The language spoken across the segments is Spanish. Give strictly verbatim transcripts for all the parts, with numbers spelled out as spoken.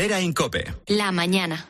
Herrera en COPE. La mañana.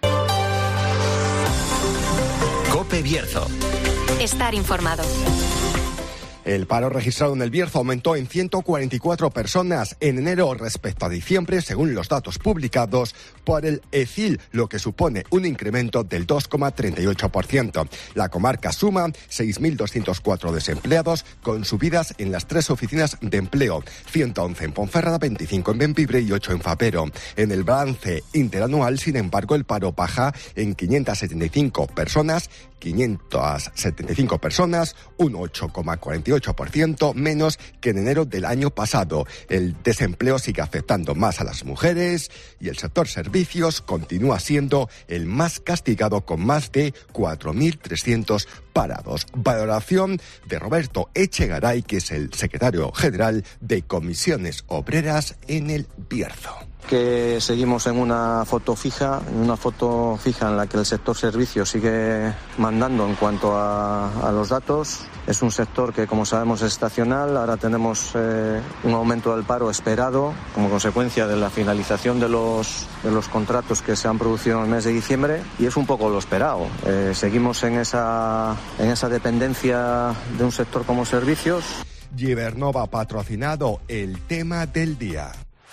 COPE Bierzo. Estar informado. El paro registrado en el Bierzo aumentó en ciento cuarenta y cuatro personas en enero respecto a diciembre, según los datos publicados por el E C I L, lo que supone un incremento del dos coma treinta y ocho por ciento. La comarca suma seis mil doscientos cuatro desempleados, con subidas en las tres oficinas de empleo, ciento once en Ponferrada, veinticinco en Bembibre y ocho en Fapero. En el balance interanual, sin embargo, el paro baja en quinientas setenta y cinco personas, quinientas setenta y cinco personas, un ocho coma cuarenta y ocho por ciento menos que en enero del año pasado. El desempleo sigue afectando más a las mujeres y el sector servicios continúa siendo el más castigado, con más de cuatro mil trescientos parados. Valoración de Roberto Echegaray, que es el secretario general de Comisiones Obreras en el Bierzo. Que seguimos en una foto fija, en una foto fija en la que el sector servicios sigue mandando en cuanto a, a los datos. Es un sector que, como sabemos, es estacional. Ahora tenemos eh, un aumento del paro esperado como consecuencia de la finalización de los, de los contratos que se han producido en el mes de diciembre, y es un poco lo esperado. Eh, seguimos en esa, en esa dependencia de un sector como servicios. Gibernova ha patrocinado el tema del día.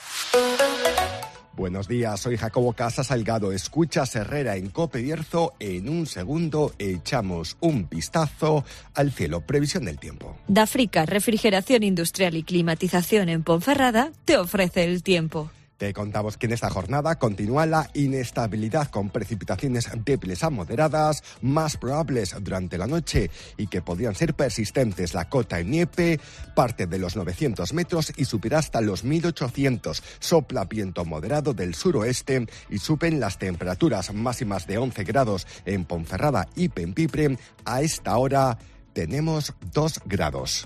Buenos días, soy Jacobo Casa Salgado. Escuchas Herrera en COPE Bierzo. En un segundo echamos un vistazo al cielo. Previsión del tiempo. Dafrica, refrigeración industrial y climatización en Ponferrada, te ofrece el tiempo. Te contamos que en esta jornada continúa la inestabilidad, con precipitaciones débiles a moderadas, más probables durante la noche y que podrían ser persistentes. La cota en Niepe parte de los novecientos metros y subirá hasta los mil ochocientos. Sopla viento moderado del suroeste y suben las temperaturas máximas de once grados en Ponferrada y Bembibre. A esta hora tenemos dos grados.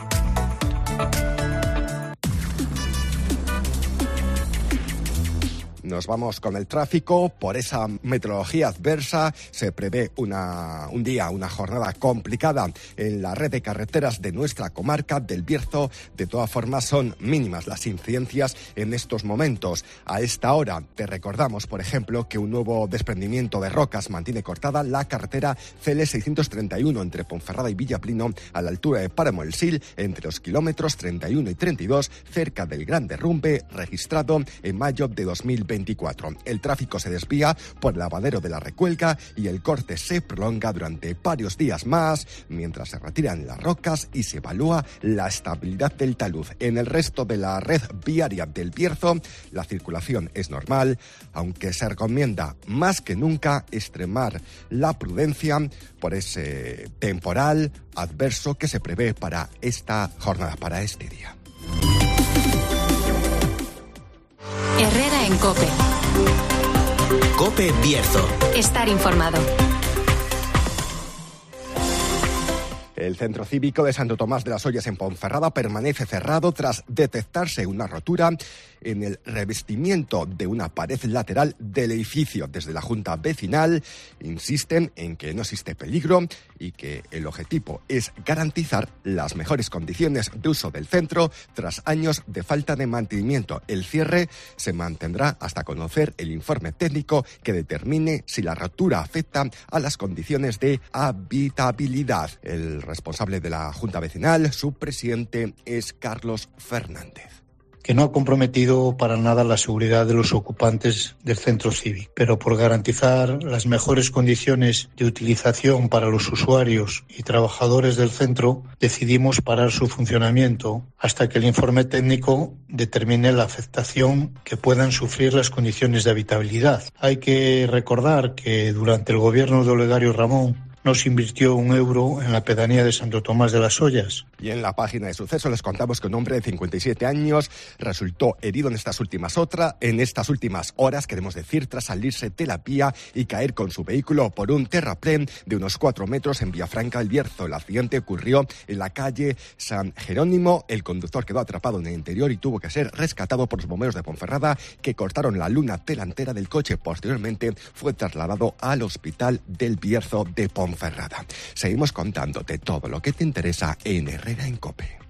Nos vamos con el tráfico. Por esa meteorología adversa se prevé una, un día, una jornada complicada en la red de carreteras de nuestra comarca del Bierzo. De todas formas, son mínimas las incidencias en estos momentos. A esta hora te recordamos, por ejemplo, que un nuevo desprendimiento de rocas mantiene cortada la carretera C L seiscientos treinta y uno entre Ponferrada y Villaplino, a la altura de Páramo El Sil, entre los kilómetros treinta y uno y treinta y dos, cerca del gran derrumbe registrado en mayo de dos mil veinticuatro. El tráfico se desvía por el lavadero de la Recuelga y el corte se prolonga durante varios días más, mientras se retiran las rocas y se evalúa la estabilidad del talud. En el resto de la red viaria del Bierzo, la circulación es normal, aunque se recomienda más que nunca extremar la prudencia por ese temporal adverso que se prevé para esta jornada, para este día. Herrera en COPE. COPE Bierzo. Estar informado. El centro cívico de Santo Tomás de las Ollas en Ponferrada permanece cerrado tras detectarse una rotura en el revestimiento de una pared lateral del edificio. Desde la Junta Vecinal insisten en que no existe peligro y que el objetivo es garantizar las mejores condiciones de uso del centro tras años de falta de mantenimiento. El cierre se mantendrá hasta conocer el informe técnico que determine si la rotura afecta a las condiciones de habitabilidad. El responsable de la Junta Vecinal, su presidente, es Carlos Fernández. Que no ha comprometido para nada la seguridad de los ocupantes del centro cívico, pero por garantizar las mejores condiciones de utilización para los usuarios y trabajadores del centro, decidimos parar su funcionamiento hasta que el informe técnico determine la afectación que puedan sufrir las condiciones de habitabilidad. Hay que recordar que durante el gobierno de Olegario Ramón no se invirtió un euro en la pedanía de Santo Tomás de las Ollas. Y en la página de sucesos les contamos que un hombre de cincuenta y siete años resultó herido en estas últimas otra, en estas últimas horas, queremos decir, tras salirse de la vía y caer con su vehículo por un terraplén de unos cuatro metros en Villafranca del Bierzo. El accidente ocurrió en la calle San Jerónimo. El conductor quedó atrapado en el interior y tuvo que ser rescatado por los bomberos de Ponferrada, que cortaron la luna delantera del coche. Posteriormente fue trasladado al hospital del Bierzo de Ponferrada. Seguimos contándote todo lo que te interesa en Herrera en COPE.